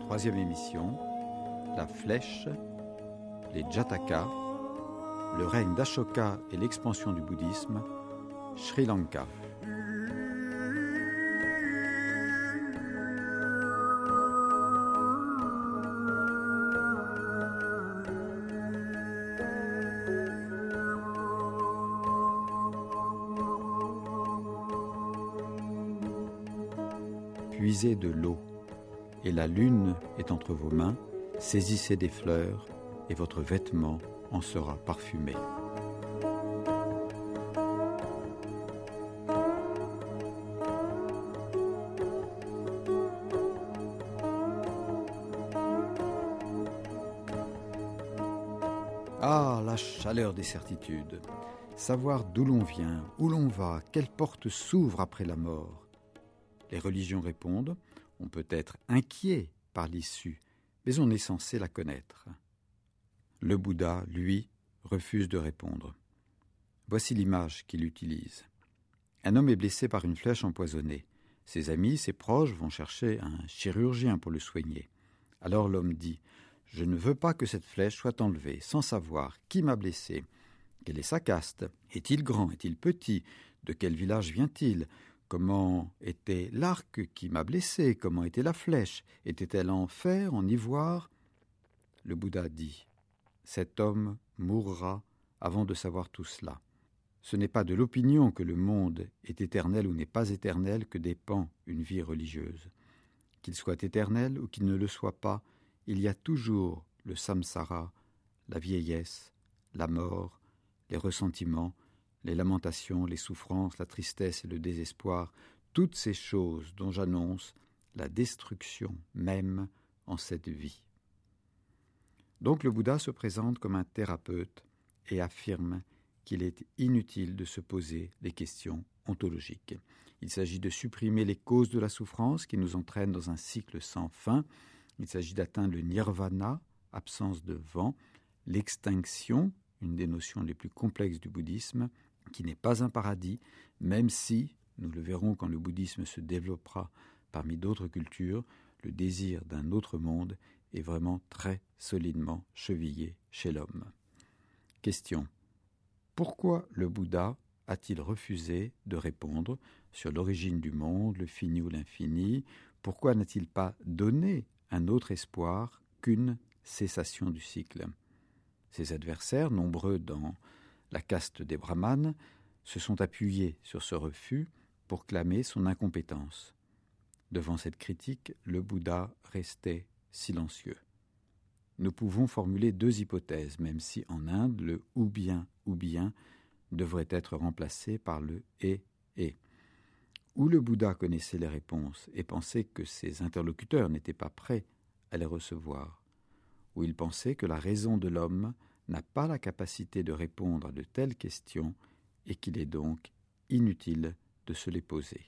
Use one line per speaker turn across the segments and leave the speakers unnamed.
Troisième émission, la flèche, les Jatakas, le règne d'Ashoka et l'expansion du bouddhisme, Sri Lanka. Puisez de l'eau, et la lune est entre vos mains, saisissez des fleurs, et votre vêtement en sera parfumé. Ah, la chaleur des certitudes! Savoir d'où l'on vient, où l'on va, quelle porte s'ouvre après la mort. Les religions répondent, on peut être inquiet par l'issue, mais on est censé la connaître. Le Bouddha, lui, refuse de répondre. Voici l'image qu'il utilise. Un homme est blessé par une flèche empoisonnée. Ses amis, ses proches vont chercher un chirurgien pour le soigner. Alors l'homme dit « Je ne veux pas que cette flèche soit enlevée sans savoir qui m'a blessé. Quelle est sa caste? Est-il grand? Est-il petit? De quel village vient-il? Comment était l'arc qui m'a blessé? Comment était la flèche? Était-elle en fer, en ivoire ?» Le Bouddha dit « Cet homme mourra avant de savoir tout cela. Ce n'est pas de l'opinion que le monde est éternel ou n'est pas éternel que dépend une vie religieuse. Qu'il soit éternel ou qu'il ne le soit pas, il y a toujours le samsara, la vieillesse, la mort, les ressentiments, les lamentations, les souffrances, la tristesse et le désespoir, toutes ces choses dont j'annonce la destruction même en cette vie. » Donc le Bouddha se présente comme un thérapeute et affirme qu'il est inutile de se poser les questions ontologiques. Il s'agit de supprimer les causes de la souffrance qui nous entraînent dans un cycle sans fin. Il s'agit d'atteindre le nirvana, absence de vent, l'extinction, une des notions les plus complexes du bouddhisme, qui n'est pas un paradis, même si, nous le verrons quand le bouddhisme se développera parmi d'autres cultures, le désir d'un autre monde est vraiment très solidement chevillé chez l'homme. Question. Pourquoi le Bouddha a-t-il refusé de répondre sur l'origine du monde, le fini ou l'infini? Pourquoi n'a-t-il pas donné un autre espoir qu'une cessation du cycle? Ses adversaires, nombreux dans la caste des brahmanes, se sont appuyés sur ce refus pour clamer son incompétence. Devant cette critique, le Bouddha restait silencieux. Nous pouvons formuler deux hypothèses, même si en Inde, le « ou bien » devrait être remplacé par le « et ». Ou le Bouddha connaissait les réponses et pensait que ses interlocuteurs n'étaient pas prêts à les recevoir, ou il pensait que la raison de l'homme n'a pas la capacité de répondre à de telles questions et qu'il est donc inutile de se les poser.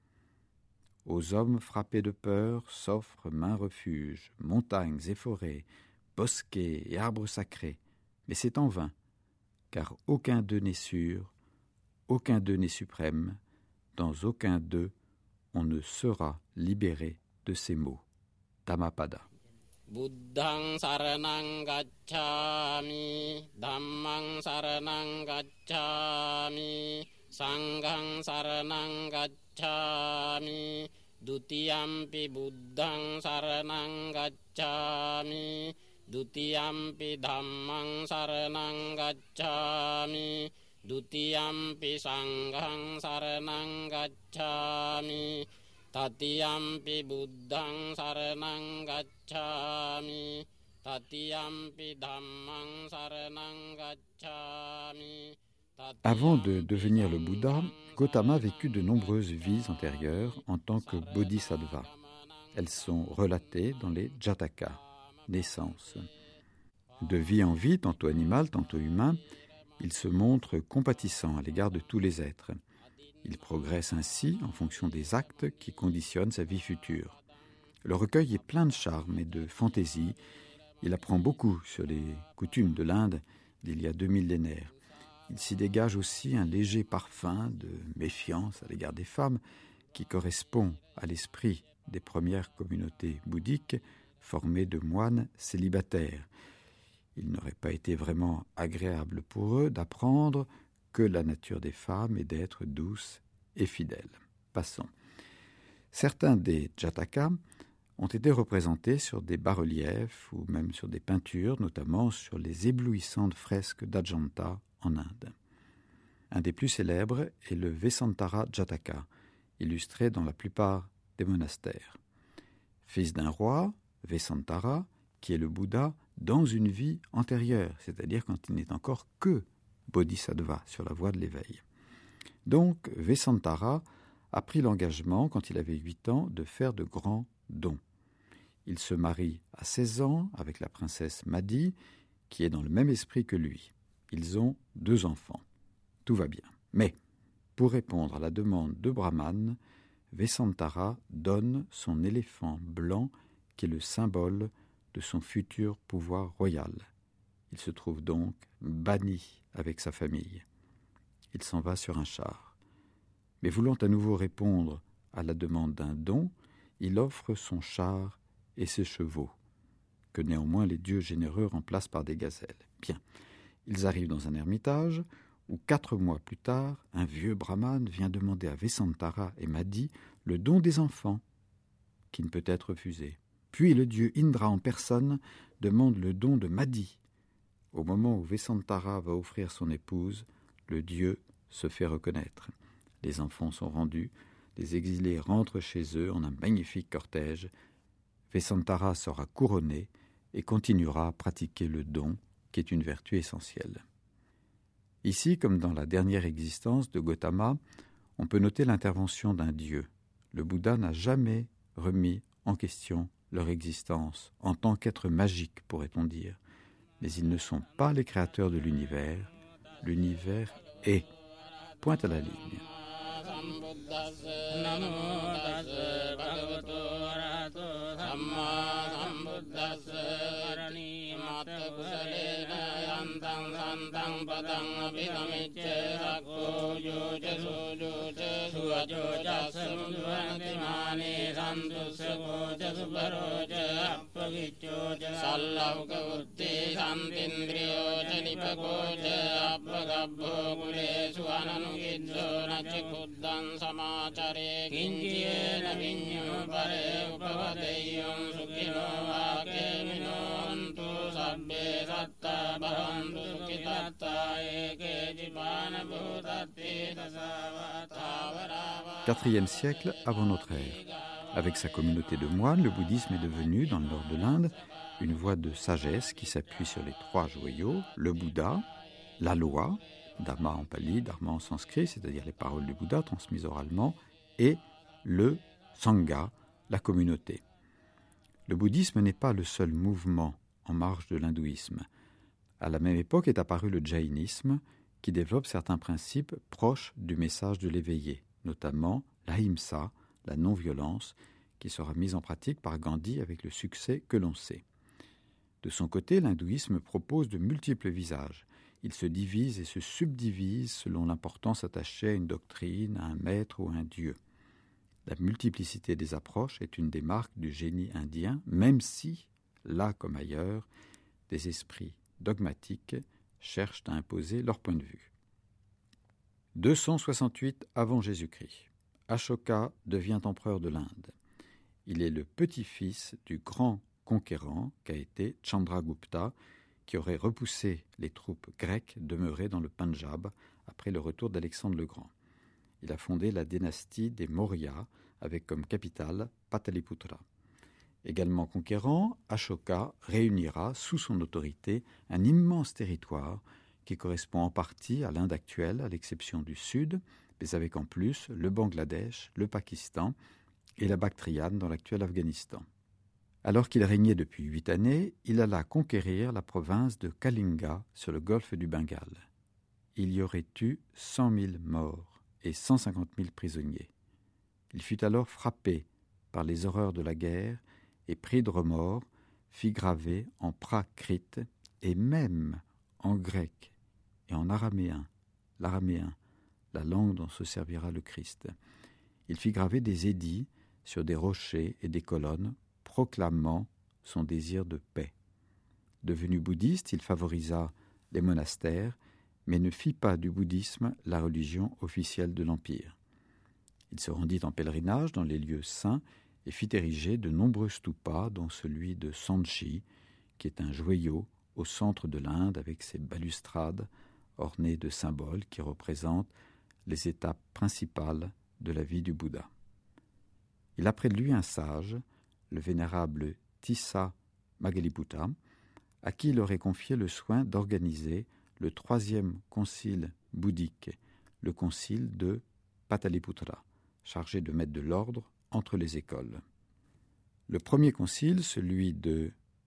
Aux hommes frappés de peur s'offrent maints refuges, montagnes et forêts, bosquets et arbres sacrés, mais c'est en vain, car aucun d'eux n'est sûr, aucun d'eux n'est suprême, dans aucun d'eux on ne sera libéré de ces maux. Dhammapada.
Buddhaṃ saranang gacchāmi, Dhammaṃ saranang gacchāmi, Sanghaṃ saranang gacchāmi, Dutiyampi Buddhaṃ saranang gacchāmi, Dutiyampi Dhammaṃ saranang gacchāmi, Dutiyampi Sanghaṃ saranang gacchāmi, Tatiyampi Buddhaṃ saranang gacchāmi, Tatiyampi Dhammaṃ saranang gacchāmi.
Avant de devenir le Bouddha, Gautama vécut de nombreuses vies antérieures en tant que bodhisattva. Elles sont relatées dans les Jatakas, naissances. De vie en vie, tantôt animal, tantôt humain, il se montre compatissant à l'égard de tous les êtres. Il progresse ainsi en fonction des actes qui conditionnent sa vie future. Le recueil est plein de charme et de fantaisie. Il apprend beaucoup sur les coutumes de l'Inde d'il y a 2 millénaires. Il s'y dégage aussi un léger parfum de méfiance à l'égard des femmes qui correspond à l'esprit des premières communautés bouddhiques formé de moines célibataires. Il n'aurait pas été vraiment agréable pour eux d'apprendre que la nature des femmes est d'être douce et fidèle. Passons. Certains des Jatakas ont été représentés sur des bas-reliefs ou même sur des peintures, notamment sur les éblouissantes fresques d'Ajanta en Inde. Un des plus célèbres est le Vesantara Jataka, illustré dans la plupart des monastères. Fils d'un roi, Vesantara, qui est le Bouddha dans une vie antérieure, c'est-à-dire quand il n'est encore que Bodhisattva sur la voie de l'éveil. Donc, Vesantara a pris l'engagement, quand il avait 8 ans, de faire de grands dons. Il se marie à 16 ans avec la princesse Madi, qui est dans le même esprit que lui. Ils ont 2 enfants. Tout va bien. Mais, pour répondre à la demande de Brahman, Vesantara donne son éléphant blanc, qui est le symbole de son futur pouvoir royal. Il se trouve donc banni avec sa famille. Il s'en va sur un char. Mais voulant à nouveau répondre à la demande d'un don, il offre son char et ses chevaux, que néanmoins les dieux généreux remplacent par des gazelles. Bien, ils arrivent dans un ermitage où 4 mois plus tard, un vieux brahmane vient demander à Vesantara et Madi le don des enfants, qui ne peut être refusé. Puis le dieu Indra en personne demande le don de Madi. Au moment où Vesantara va offrir son épouse, le dieu se fait reconnaître. Les enfants sont rendus, les exilés rentrent chez eux en un magnifique cortège. Vesantara sera couronné et continuera à pratiquer le don, qui est une vertu essentielle. Ici, comme dans la dernière existence de Gautama, on peut noter l'intervention d'un dieu. Le Bouddha n'a jamais remis en question leur existence, en tant qu'être magique, pourrait-on dire. Mais ils ne sont pas les créateurs de l'univers. L'univers est. Point à la ligne. IVe siècle avant notre ère. Avec sa communauté de moines, le bouddhisme est devenu, dans le nord de l'Inde, une voie de sagesse qui s'appuie sur les 3 joyaux, le Bouddha, la loi, Dhamma en pali, Dharma en sanskrit, c'est-à-dire les paroles du Bouddha transmises oralement, et le Sangha, la communauté. Le bouddhisme n'est pas le seul mouvement en marge de l'hindouisme. À la même époque est apparu le jaïnisme, qui développe certains principes proches du message de l'éveillé, notamment l'ahimsa, la non-violence, qui sera mise en pratique par Gandhi avec le succès que l'on sait. De son côté, l'hindouisme propose de multiples visages. Il se divise et se subdivise selon l'importance attachée à une doctrine, à un maître ou à un dieu. La multiplicité des approches est une des marques du génie indien, même si, là comme ailleurs, des esprits dogmatiques cherchent à imposer leur point de vue. 268 avant Jésus-Christ. Ashoka devient empereur de l'Inde. Il est le petit-fils du grand conquérant qu'a été Chandragupta, qui aurait repoussé les troupes grecques demeurées dans le Pendjab après le retour d'Alexandre le Grand. Il a fondé la dynastie des Maurya avec comme capitale Pataliputra. Également conquérant, Ashoka réunira sous son autorité un immense territoire qui correspond en partie à l'Inde actuelle, à l'exception du sud, mais avec en plus le Bangladesh, le Pakistan et la Bactriane dans l'actuel Afghanistan. Alors qu'il régnait depuis 8 années, il alla conquérir la province de Kalinga sur le golfe du Bengale. Il y aurait eu 100 000 morts et 150 000 prisonniers. Il fut alors frappé par les horreurs de la guerre et pris de remords, fit graver en prakrit et même en grec et en araméen, l'araméen, la langue dont se servira le Christ. Il fit graver des édits sur des rochers et des colonnes proclamant son désir de paix. Devenu bouddhiste, il favorisa les monastères, mais ne fit pas du bouddhisme la religion officielle de l'Empire. Il se rendit en pèlerinage dans les lieux saints et fit ériger de nombreux stupas, dont celui de Sanchi, qui est un joyau au centre de l'Inde avec ses balustrades ornées de symboles qui représentent les étapes principales de la vie du Bouddha. Il a près de lui un sage, le vénérable Tissa Magaliputta, à qui il aurait confié le soin d'organiser le 3e concile bouddhique, le concile de Pataliputra, chargé de mettre de l'ordre entre les écoles. Le premier concile, celui de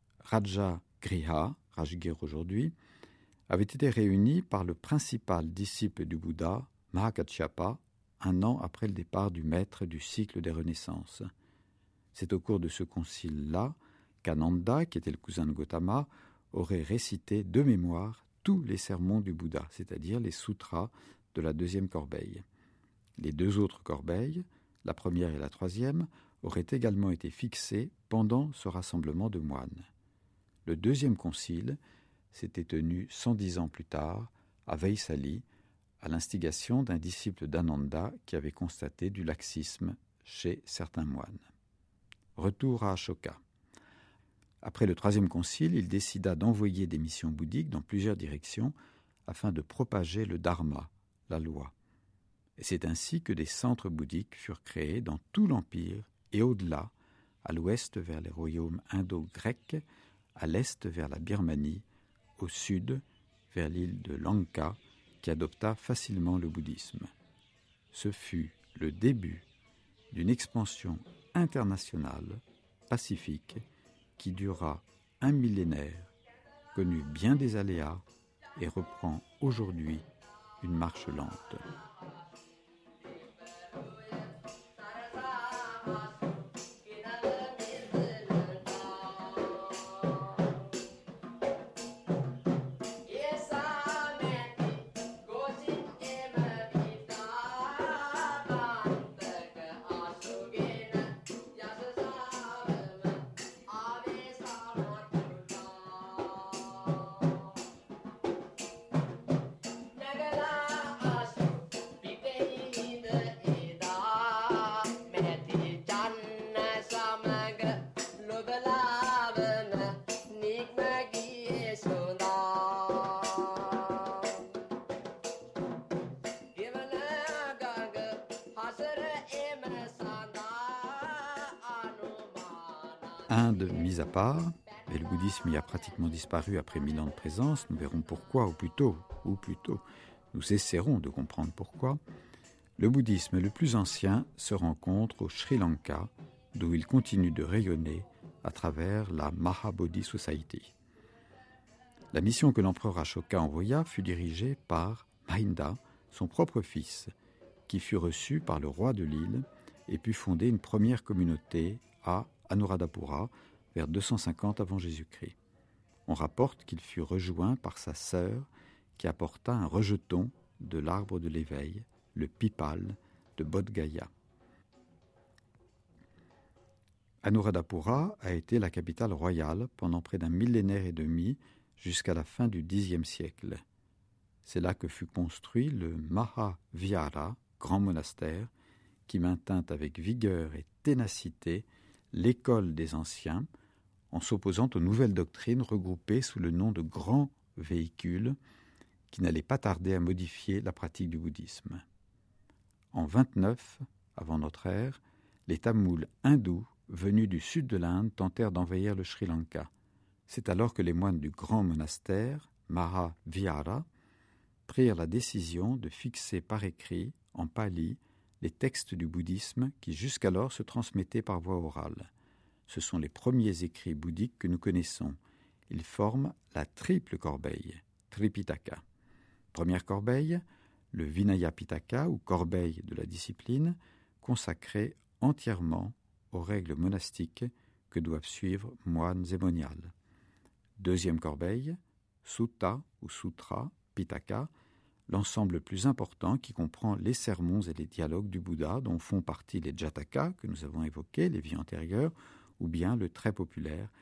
Rajagriha, Rajgir aujourd'hui, avait été réuni par le principal disciple du Bouddha, Mahakaccapa, un an après le départ du maître du cycle des Renaissances. C'est au cours de ce concile-là qu'Ananda, qui était le cousin de Gautama, aurait récité de mémoire tous les sermons du Bouddha, c'est-à-dire les sutras de la 2e corbeille. Les 2 autres corbeilles, la 1re et la 3e, auraient également été fixées pendant ce rassemblement de moines. Le 2e concile s'était tenu 110 ans plus tard, à Vaisali, à l'instigation d'un disciple d'Ananda qui avait constaté du laxisme chez certains moines. Retour à Ashoka. Après le 3e concile, il décida d'envoyer des missions bouddhiques dans plusieurs directions afin de propager le dharma, la loi. Et c'est ainsi que des centres bouddhiques furent créés dans tout l'Empire et au-delà, à l'ouest vers les royaumes indo-grecs, à l'est vers la Birmanie, au sud vers l'île de Lanka, qui adopta facilement le bouddhisme. Ce fut le début d'une expansion internationale, pacifique, qui dura un millénaire, connut bien des aléas et reprend aujourd'hui une marche lente. Inde mise à part, mais le bouddhisme y a pratiquement disparu après 1000 ans de présence, nous verrons pourquoi, ou plutôt, nous essaierons de comprendre pourquoi. Le bouddhisme le plus ancien se rencontre au Sri Lanka, d'où il continue de rayonner à travers la Mahabodhi Society. La mission que l'empereur Ashoka envoya fut dirigée par Mahinda, son propre fils, qui fut reçu par le roi de l'île et put fonder une première communauté à Anuradhapura vers 250 avant Jésus-Christ. On rapporte qu'il fut rejoint par sa sœur qui apporta un rejeton de l'arbre de l'éveil, le pipal de Bodh Gaya. Anuradhapura a été la capitale royale pendant près d'un millénaire et demi jusqu'à la fin du Xe siècle. C'est là que fut construit le Mahavihara, grand monastère, qui maintint avec vigueur et ténacité l'école des anciens, en s'opposant aux nouvelles doctrines regroupées sous le nom de grands véhicules qui n'allaient pas tarder à modifier la pratique du bouddhisme. En 29 avant notre ère, les Tamouls hindous venus du sud de l'Inde tentèrent d'envahir le Sri Lanka. C'est alors que les moines du grand monastère, Mahavihara, prirent la décision de fixer par écrit, en pali, les textes du bouddhisme qui jusqu'alors se transmettaient par voie orale. Ce sont les premiers écrits bouddhiques que nous connaissons. Ils forment la triple corbeille, Tripitaka. Première corbeille, le Vinaya Pitaka, ou corbeille de la discipline, consacrée entièrement aux règles monastiques que doivent suivre moines et moniales. Deuxième corbeille, Sutta ou Sutra Pitaka, l'ensemble plus important qui comprend les sermons et les dialogues du Bouddha dont font partie les Jataka que nous avons évoqués, les vies antérieures, ou bien le très populaire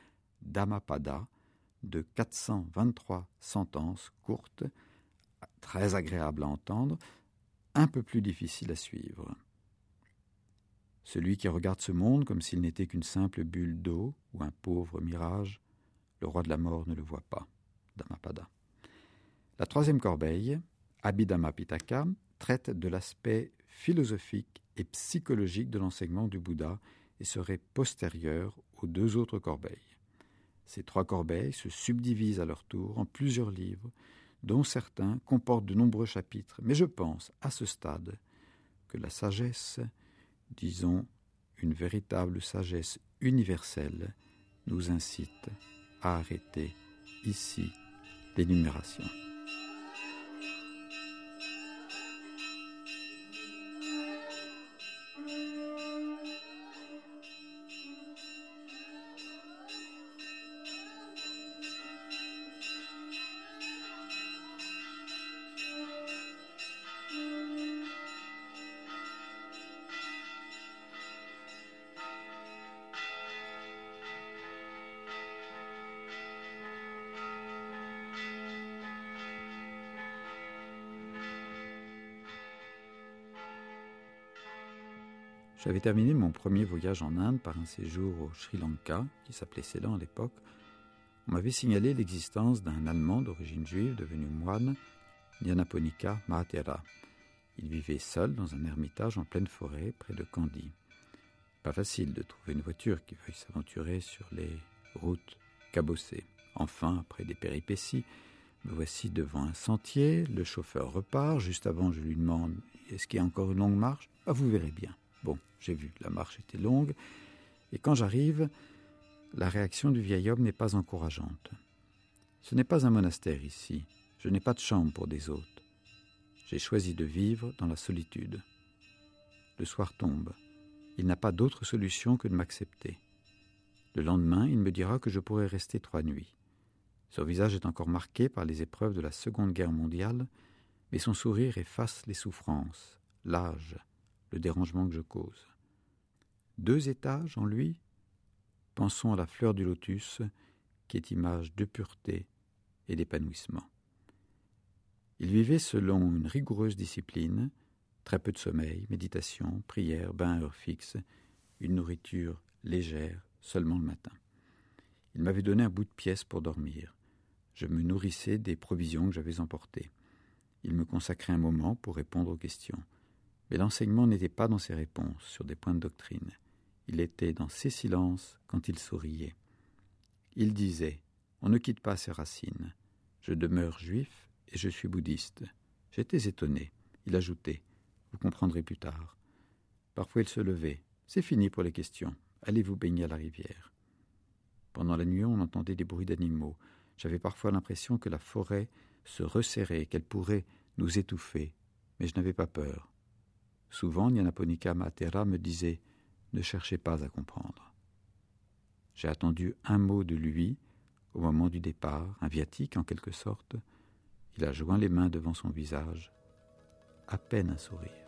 Dhammapada de 423 sentences courtes, très agréables à entendre, un peu plus difficiles à suivre. Celui qui regarde ce monde comme s'il n'était qu'une simple bulle d'eau ou un pauvre mirage, le roi de la mort ne le voit pas. Dhammapada. La troisième corbeille, Abhidhamma Pitaka, traite de l'aspect philosophique et psychologique de l'enseignement du Bouddha et serait postérieure aux deux autres corbeilles. Ces trois corbeilles se subdivisent à leur tour en plusieurs livres, dont certains comportent de nombreux chapitres, mais je pense, à ce stade, que la sagesse, disons une véritable sagesse universelle, nous incite à arrêter ici l'énumération. J'avais terminé mon premier voyage en Inde par un séjour au Sri Lanka, qui s'appelait Ceylan à l'époque. On m'avait signalé l'existence d'un Allemand d'origine juive devenu moine, Nyanaponika Mahatera. Il vivait seul dans un ermitage en pleine forêt, près de Kandy. Pas facile de trouver une voiture qui veuille s'aventurer sur les routes cabossées. Enfin, après des péripéties, me voici devant un sentier, le chauffeur repart. Juste avant, je lui demande « Est-ce qu'il y a encore une longue marche ?»« Ah, vous verrez bien. » Bon, j'ai vu, la marche était longue, et quand j'arrive, la réaction du vieil homme n'est pas encourageante. Ce n'est pas un monastère ici, je n'ai pas de chambre pour des hôtes. J'ai choisi de vivre dans la solitude. Le soir tombe, il n'a pas d'autre solution que de m'accepter. Le lendemain, il me dira que je pourrai rester 3 nuits. Son visage est encore marqué par les épreuves de la Seconde Guerre mondiale, mais son sourire efface les souffrances, l'âge, le dérangement que je cause. 2 étages en lui, pensons à la fleur du lotus, qui est image de pureté et d'épanouissement. Il vivait selon une rigoureuse discipline, très peu de sommeil, méditation, prière, bain à heure fixe, une nourriture légère, seulement le matin. Il m'avait donné un bout de pièce pour dormir. Je me nourrissais des provisions que j'avais emportées. Il me consacrait un moment pour répondre aux questions. Mais l'enseignement n'était pas dans ses réponses sur des points de doctrine. Il était dans ses silences quand il souriait. Il disait « On ne quitte pas ses racines. Je demeure juif et je suis bouddhiste. » J'étais étonné. Il ajoutait « Vous comprendrez plus tard. » Parfois il se levait. « C'est fini pour les questions. Allez vous baigner à la rivière. » Pendant la nuit, on entendait des bruits d'animaux. J'avais parfois l'impression que la forêt se resserrait, qu'elle pourrait nous étouffer. Mais je n'avais pas peur. Souvent, Nyanaponika Mahatera me disait « Ne cherchez pas à comprendre. » J'ai attendu un mot de lui au moment du départ, un viatique en quelque sorte. Il a joint les mains devant son visage, à peine un sourire.